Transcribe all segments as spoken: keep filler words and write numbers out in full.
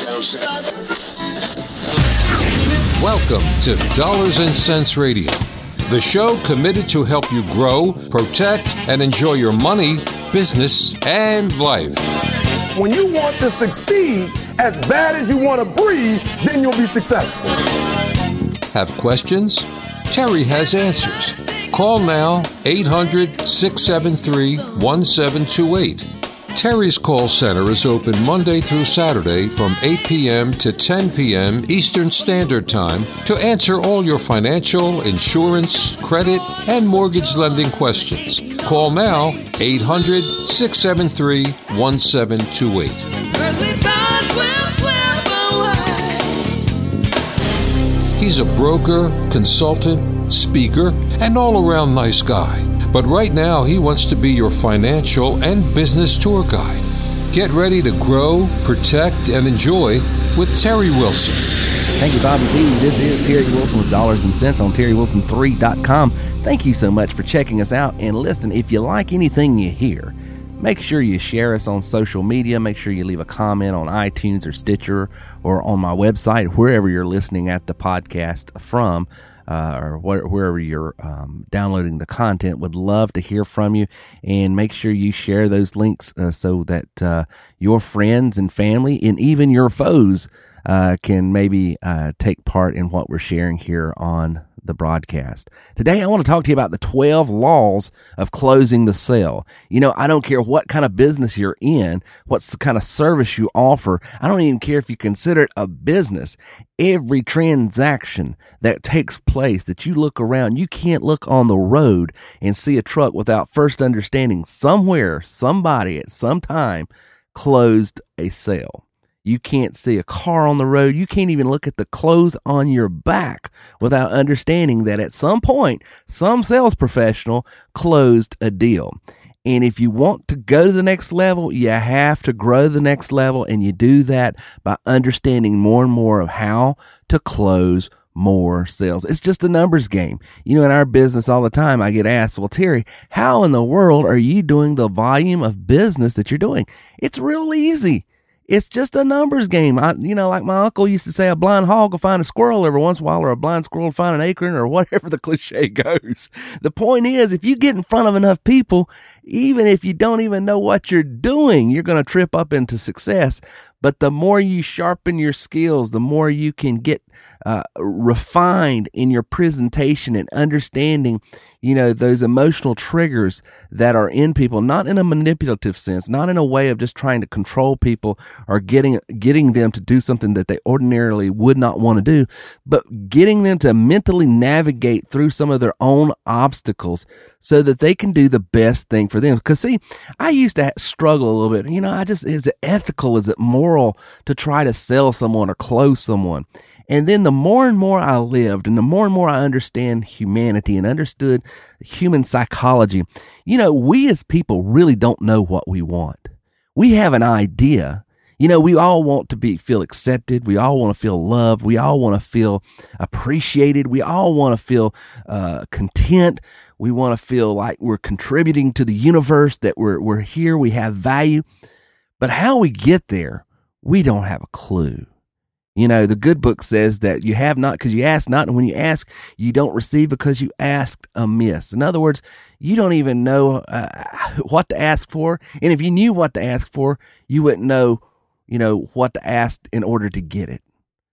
Welcome to Dollars and Cents Radio, the show committed to help you grow, protect, and enjoy your money, business, and life. When you want to succeed as bad as you want to breathe, then you'll be successful. Have questions? Terry has answers. Call now, eight hundred, six seven three, one seven two eight. Terry's call center is open Monday through Saturday from eight p.m. to ten p.m. Eastern Standard Time to answer all your financial, insurance, credit, and mortgage lending questions. Call now, eight hundred, six seven three, one seven two eight. He's a broker, consultant, speaker, and all-around nice guy. But right now, he wants to be your financial and business tour guide. Get ready to grow, protect, and enjoy with Terry Wilson. Thank you, Bobby B. This is Terry Wilson with Dollars and Cents on Terry Wilson three dot com. Thank you so much for checking us out. And listen, if you like anything you hear, make sure you share us on social media. Make sure you leave a comment on iTunes or Stitcher or on my website, wherever you're listening at the podcast from. Uh, or wh- wherever you're um, downloading the content. Would love to hear from you, and make sure you share those links uh, so that uh, your friends and family and even your foes uh, can maybe uh, take part in what we're sharing here on the broadcast. Today, I want to talk to you about the twelve laws of closing the sale. You know, I don't care what kind of business you're in, what kind of service you offer. I don't even care if you consider it a business. Every transaction that takes place that you look around, you can't look on the road and see a truck without first understanding somewhere, somebody at some time closed a sale. You can't see a car on the road. You can't even look at the clothes on your back without understanding that at some point, some sales professional closed a deal. And if you want to go to the next level, you have to grow the next level. And you do that by understanding more and more of how to close more sales. It's just a numbers game. You know, in our business all the time, I get asked, well, Terry, how in the world are you doing the volume of business that you're doing? It's real easy. It's just a numbers game. I, you know, like my uncle used to say, a blind hog will find a squirrel every once in a while, or a blind squirrel will find an acorn, or whatever the cliche goes. The point is, if you get in front of enough people, even if you don't even know what you're doing, you're going to trip up into success. But the more you sharpen your skills, the more you can get uh, refined in your presentation and understanding, you know, those emotional triggers that are in people, not in a manipulative sense, not in a way of just trying to control people or getting getting them to do something that they ordinarily would not want to do, but getting them to mentally navigate through some of their own obstacles so that they can do the best thing for them. Because, see, I used to struggle a little bit. You know, I just, is it ethical? Is it moral to try to sell someone or close someone? And then the more and more I lived and the more and more I understand humanity and understood human psychology, you know, we as people really don't know what we want. We have an idea. You know, we all want to be feel accepted. We all want to feel loved. We all want to feel appreciated. We all want to feel uh, content. We want to feel like we're contributing to the universe, that we're we're here, we have value. But how we get there, we don't have a clue. You know, the good book says that you have not because you ask not, and when you ask, you don't receive because you asked amiss. In other words, you don't even know uh, what to ask for. And if you knew what to ask for, you wouldn't know, you know, what to ask in order to get it.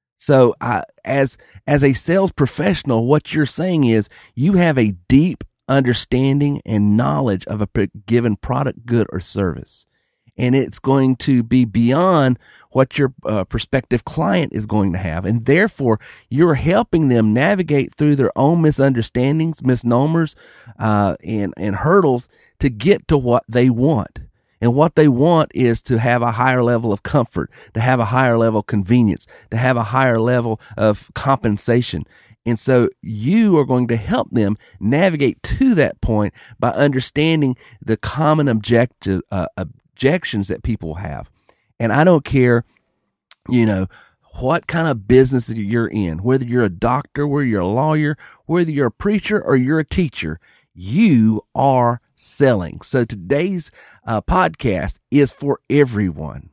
So uh, as as a sales professional, what you're saying is you have a deep understanding and knowledge of a given product, good, or service. And it's going to be beyond what your uh, prospective client is going to have. And therefore, you're helping them navigate through their own misunderstandings, misnomers, uh, and, and hurdles to get to what they want. And what they want is to have a higher level of comfort, to have a higher level of convenience, to have a higher level of compensation. And so you are going to help them navigate to that point by understanding the common objective, uh, objections that people have. And I don't care, you know, what kind of business you're in, whether you're a doctor, whether you're a lawyer, whether you're a preacher or you're a teacher, you are selling. So today's uh, podcast is for everyone.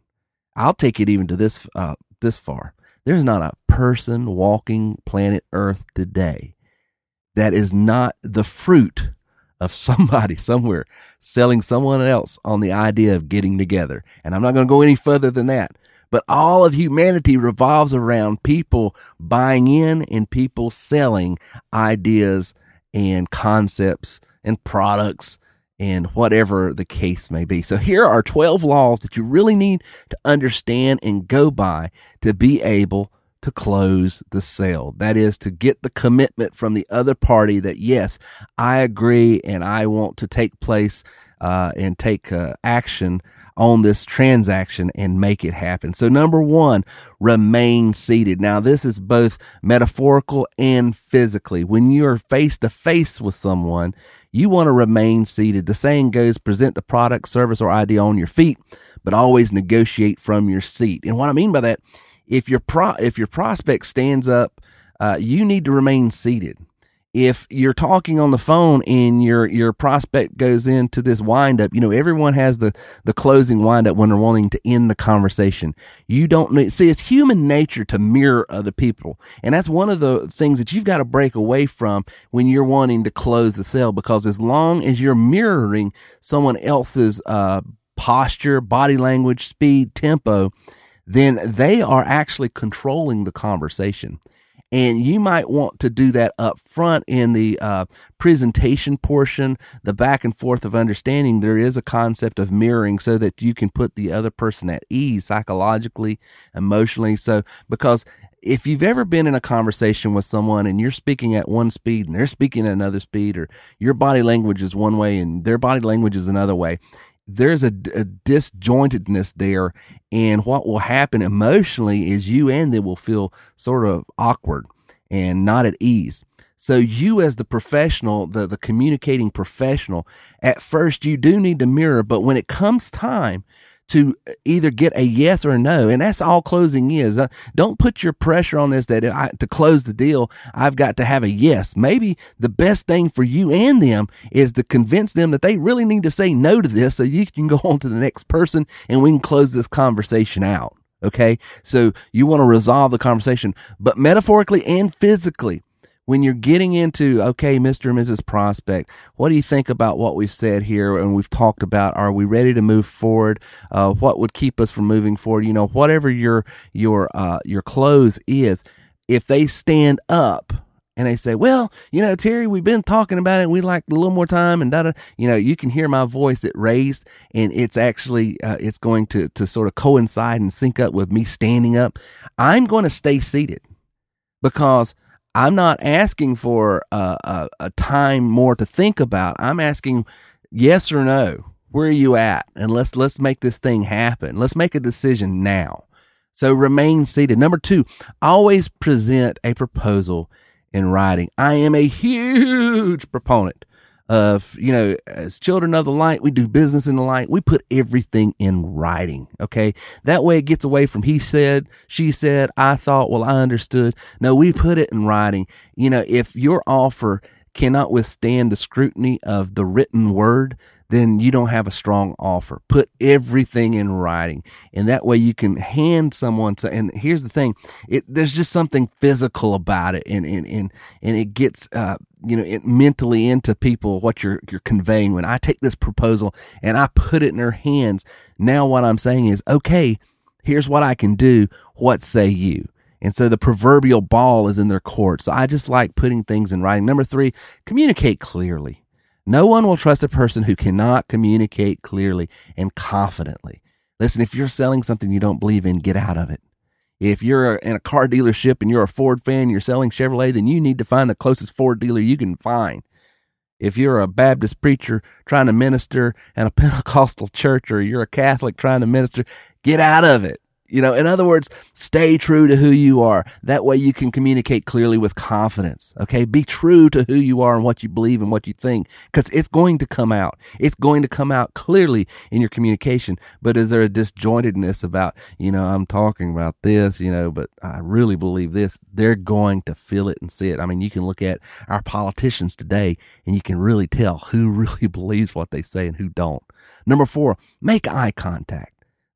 I'll take it even to this, uh, this far. There's not a person walking planet Earth today that is not the fruit of somebody somewhere selling someone else on the idea of getting together. And I'm not going to go any further than that. But all of humanity revolves around people buying in and people selling ideas and concepts and products and whatever the case may be. So here are twelve laws that you really need to understand and go by to be able to close the sale. That is, to get the commitment from the other party that, yes, I agree and I want to take place uh, and take uh, action on this transaction and make it happen. So number one, remain seated. Now, this is both metaphorical and physically. When you're face to face with someone, you want to remain seated. The saying goes, present the product, service, or idea on your feet, but always negotiate from your seat. And what I mean by that, if your pro, if your prospect stands up, uh, you need to remain seated. If you're talking on the phone and your your prospect goes into this windup, you know, everyone has the, the closing windup when they're wanting to end the conversation. You don't need, see, it's human nature to mirror other people. And that's one of the things that you've got to break away from when you're wanting to close the sale, because as long as you're mirroring someone else's uh, posture, body language, speed, tempo, then they are actually controlling the conversation. And you might want to do that up front in the uh, presentation portion, the back and forth of understanding. There is a concept of mirroring so that you can put the other person at ease psychologically, emotionally. So, because if you've ever been in a conversation with someone and you're speaking at one speed and they're speaking at another speed, or your body language is one way and their body language is another way, there's a, a disjointedness there. And what will happen emotionally is you and them will feel sort of awkward and not at ease. So you, as the professional, the, the communicating professional, at first you do need to mirror, but when it comes time to either get a yes or a no, and that's all closing is. Uh, don't put your pressure on this that I, to close the deal, I've got to have a yes. Maybe the best thing for you and them is to convince them that they really need to say no to this so you can go on to the next person and we can close this conversation out. Okay? So you want to resolve the conversation, but metaphorically and physically. When you're getting into, okay, Mister and Missus Prospect, what do you think about what we've said here and we've talked about? Are we ready to move forward? Uh, what would keep us from moving forward? You know, whatever your your uh, your close is, if they stand up and they say, well, you know, Terry, we've been talking about it. We'd like a little more time, and da, you know, you can hear my voice it raised, and it's actually uh, it's going to to sort of coincide and sync up with me standing up. I'm going to stay seated because I'm not asking for a, a, a time more to think about. I'm asking yes or no. Where are you at? And let's let's make this thing happen. Let's make a decision now. So remain seated. Number two, always present a proposal in writing. I am a huge proponent of, you know, as children of the light, we do business in the light. We put everything in writing. Okay. That way it gets away from he said, she said, I thought, well, I understood. No, we put it in writing. You know, if your offer cannot withstand the scrutiny of the written word, then you don't have a strong offer. Put everything in writing. And that way you can hand someone to, and here's the thing, it, there's just something physical about it. And, and, and, and it gets, uh, you know, it mentally into people, what you're, you're conveying. When I take this proposal and I put it in their hands, now what I'm saying is, okay, here's what I can do. What say you? And so the proverbial ball is in their court. So I just like putting things in writing. Number three, communicate clearly. No one will trust a person who cannot communicate clearly and confidently. Listen, if you're selling something you don't believe in, get out of it. If you're in a car dealership and you're a Ford fan, you're selling Chevrolet, then you need to find the closest Ford dealer you can find. If you're a Baptist preacher trying to minister at a Pentecostal church, or you're a Catholic trying to minister, get out of it. You know, in other words, stay true to who you are. That way you can communicate clearly with confidence. Okay. Be true to who you are and what you believe and what you think, because it's going to come out. It's going to come out clearly in your communication. But is there a disjointedness about, you know, I'm talking about this, you know, but I really believe this? They're going to feel it and see it. I mean, you can look at our politicians today and you can really tell who really believes what they say and who don't. Number four, make eye contact.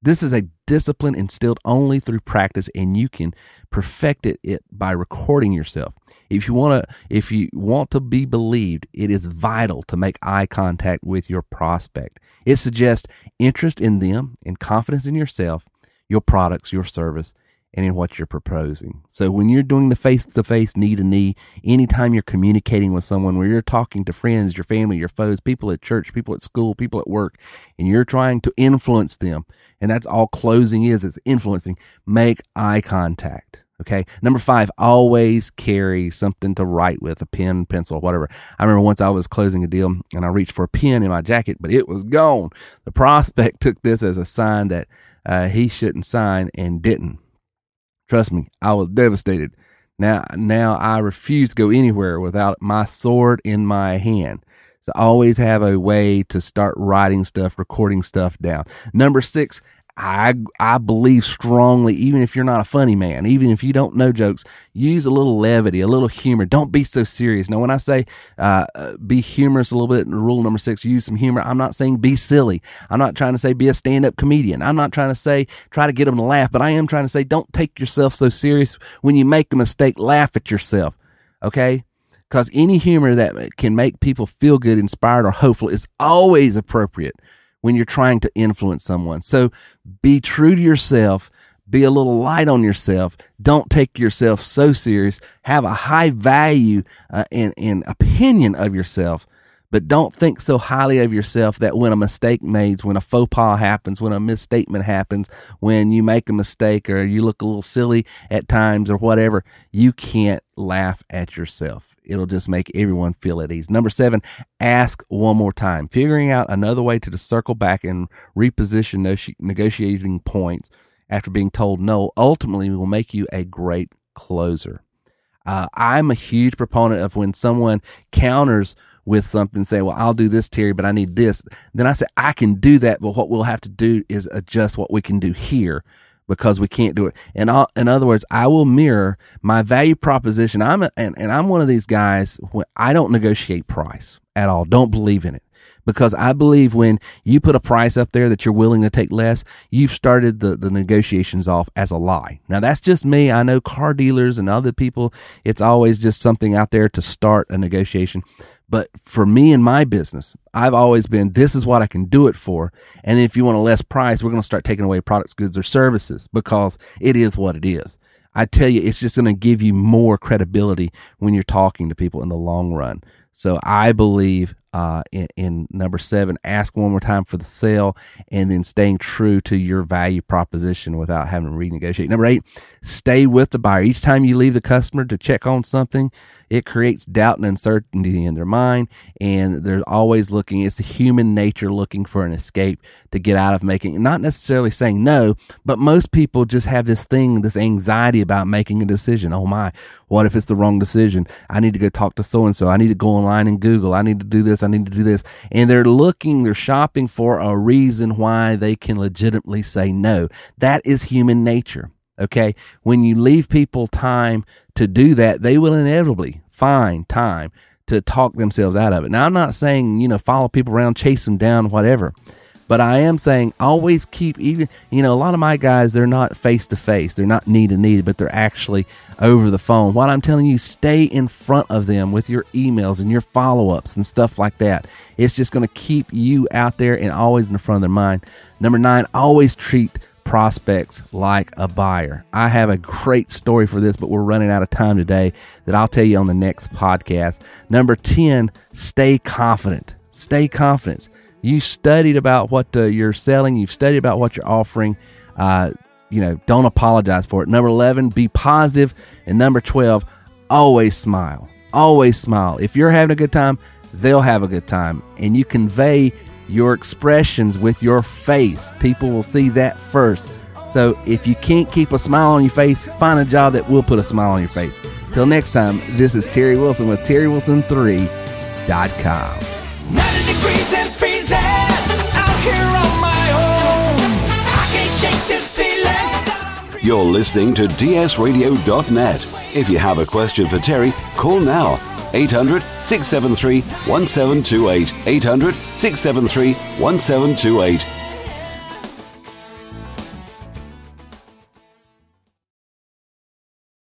This is a discipline instilled only through practice, and you can perfect it, it by recording yourself. If you want to, if you want to be believed, it is vital to make eye contact with your prospect. It suggests interest in them and confidence in yourself, your products, your service, and in what you're proposing. So when you're doing the face-to-face, knee-to-knee, anytime you're communicating with someone, where you're talking to friends, your family, your foes, people at church, people at school, people at work, and you're trying to influence them, and that's all closing is, it's influencing, make eye contact. Okay. Number five, always carry something to write with, a pen, pencil, whatever. I remember once I was closing a deal and I reached for a pen in my jacket, but it was gone. The prospect took this as a sign that uh, he shouldn't sign and didn't. Trust me, I was devastated. Now, now I refuse to go anywhere without my sword in my hand. So always have a way to start writing stuff, recording stuff down. Number six, I I believe strongly, even if you're not a funny man, even if you don't know jokes, use a little levity, a little humor. Don't be so serious. Now, when I say uh, be humorous a little bit, rule number six, use some humor, I'm not saying be silly. I'm not trying to say be a stand-up comedian. I'm not trying to say try to get them to laugh, but I am trying to say don't take yourself so serious. When you make a mistake, laugh at yourself, okay? Because any humor that can make people feel good, inspired, or hopeful is always appropriate when you're trying to influence someone. So be true to yourself, be a little light on yourself. Don't take yourself so serious. Have a high value uh, and, and opinion of yourself, but don't think so highly of yourself that when a mistake made, when a faux pas happens, when a misstatement happens, when you make a mistake or you look a little silly at times or whatever, you can't laugh at yourself. It'll just make everyone feel at ease. Number seven, ask one more time. Figuring out another way to circle back and reposition no- negotiating points after being told no ultimately will make you a great closer. Uh, I'm a huge proponent of when someone counters with something, say, well, I'll do this, Terry, but I need this. Then I say, I can do that, but what we'll have to do is adjust what we can do here, because we can't do it. And I'll, in other words, I will mirror my value proposition. I'm a, and, and I'm one of these guys when I don't negotiate price at all. Don't believe in it, because I believe when you put a price up there that you're willing to take less, you've started the, the negotiations off as a lie. Now that's just me. I know car dealers and other people, it's always just something out there to start a negotiation. But for me and my business, I've always been, this is what I can do it for. And if you want a less price, we're going to start taking away products, goods, or services, because it is what it is. I tell you, it's just going to give you more credibility when you're talking to people in the long run. So I believe uh, in, in number seven, ask one more time for the sale, and then staying true to your value proposition without having to renegotiate. Number eight, stay with the buyer. Each time you leave the customer to check on something, it creates doubt and uncertainty in their mind, and they're always looking, it's human nature looking for an escape to get out of making, not necessarily saying no, but most people just have this thing, this anxiety about making a decision. Oh my, what if it's the wrong decision? I need to go talk to so-and-so. I need to go online and Google. I need to do this. I need to do this. And they're looking, they're shopping for a reason why they can legitimately say no. That is human nature. Okay. When you leave people time to do that, they will inevitably find time to talk themselves out of it. Now, I'm not saying, you know, follow people around, chase them down, whatever. But I am saying always keep, even, you know, a lot of my guys, they're not face to face. They're not knee to knee, but they're actually over the phone. What I'm telling you, stay in front of them with your emails and your follow-ups and stuff like that. It's just going to keep you out there and always in the front of their mind. Number nine, always treat prospects like a buyer. I have a great story for this, but we're running out of time today that I'll tell you on the next podcast. Number ten, stay confident. Stay confident. You studied about what uh, you're selling. You've studied about what you're offering. Uh, you know, don't apologize for it. Number eleven, be positive. And number twelve, always smile. Always smile. If you're having a good time, they'll have a good time. And you convey your expressions with your face. People will see that first. So if you can't keep a smile on your face, find a job that will put a smile on your face. Till next time, this is Terry Wilson with Terry Wilson three dot com. ninety degrees and freezing out here on my own. I can't shake this feeling. You're listening to D S radio dot net. If you have a question for Terry, call now. eight hundred, six seven three, one seven two eight. eight hundred, six seven three, one seven two eight.